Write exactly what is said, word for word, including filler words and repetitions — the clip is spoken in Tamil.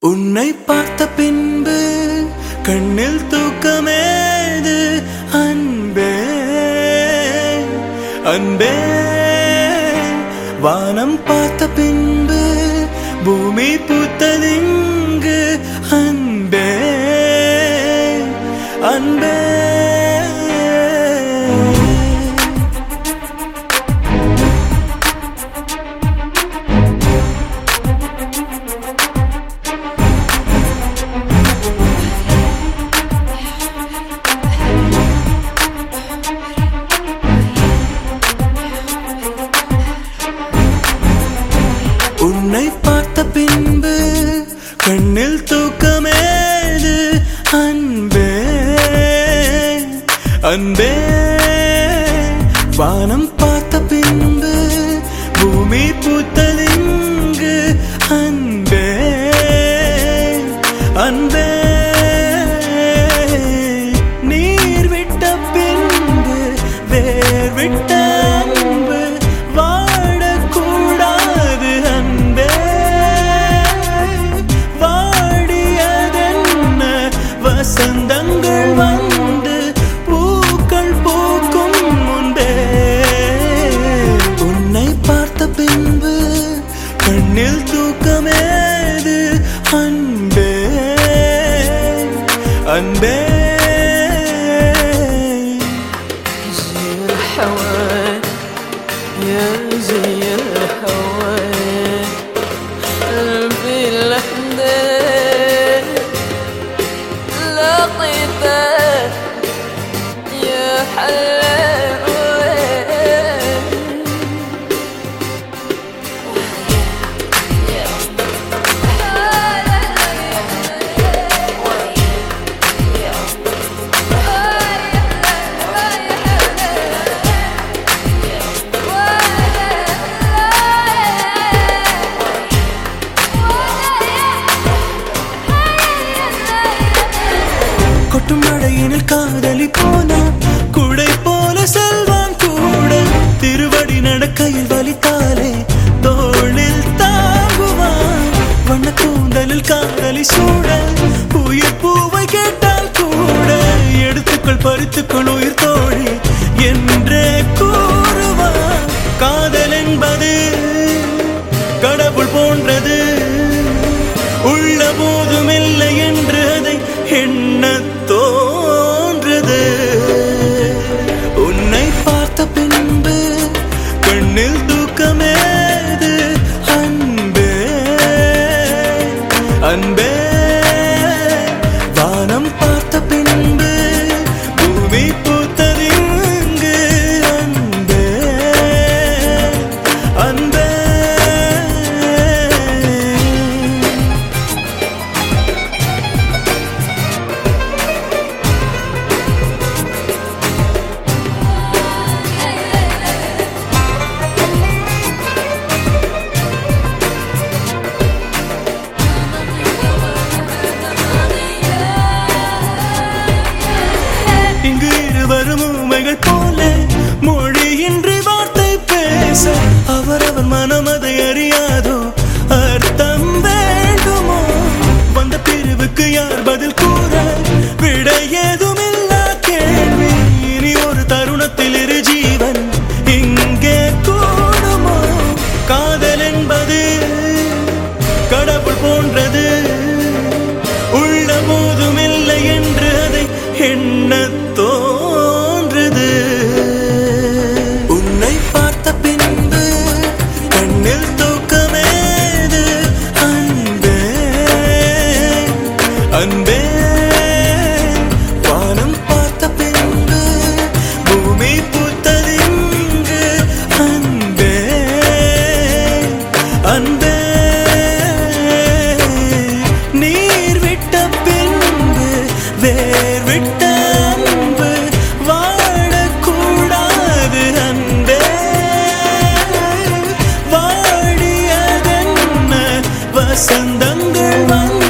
உன்னை பார்த்த பின்பு கண்ணில் தூக்கமேது அன்பே அன்பே வானம் பார்த்த பின்பு பூமி பூத்ததிங்கு அன்பே அன்பே உன்னை பார்த்த பின்பு கண்ணில் தூக்கமேது அன்பே அன்பே வானம் பார்த்த பின்பு பூமி பூத்ததிங்கு அன்பே அன்பே நீர் விட்ட பின்பு வேர் விட்ட வசந்தங்கள் வந்து பூக்கள் பூக்கும் முன்பே உன்னை பார்த்த பின்பு கண்ணில் தூக்கமேது அன்பே அன்பே கொட்டும் மழையினில் காதலி போனா குடை போல செல்வான் கூட திருவடி நடக்கையில் வலித்தாலே தோளில் தாங்குவான் வண்ண கூந்தலில் காதலி சூட உயிர் பூவை கேட்டால் கூட எடுத்துக்கள் பறித்துக்கள் உயிர் தோழி என்றே கூறுவான் காதல் என்பது கடவுள் போன்றது உள்ள போதும் இல்லை என்று அதை எண்ண தோன்றது உன்னை பார்த்த பின்பு கண்ணில் தூக்கமேது அன்பே அன்பே வானம் பார்த்த பின்பு பூமி பூத்ததிங்கு அன்பே அன்பே இங்கு இருவரும் உமைகள் போல மொழியின்றி வார்த்தை பேச அவரவர் மனம் அதை அறியாதோ அர்த்தம் வேண்டுமோ வந்த பிரிவுக்கு யார் பதில் கூற விட ஏதுமில்லா கேள்வி இனி ஒரு தருணத்தில் இரு ஜீவன் இங்கே கூடுமோ காதல் என்பது கடவுள் போன்றது உள்ள போதும் இல்லை என்று அதை எண்ண தோன்றது உன்னை பார்த்த பின்பு கண்ணில் தூக்கமேது அன்பே அன்பே வானம் பார்த்த பின்பு பூமி பூத்ததிங்கு அன்பே அன்பே நீர் விட்ட பின்பு வேர் விட்ட அன்பு வாழக்கூடாது அன்பே வாடியதென்ன வசந்தங்கள் வந்து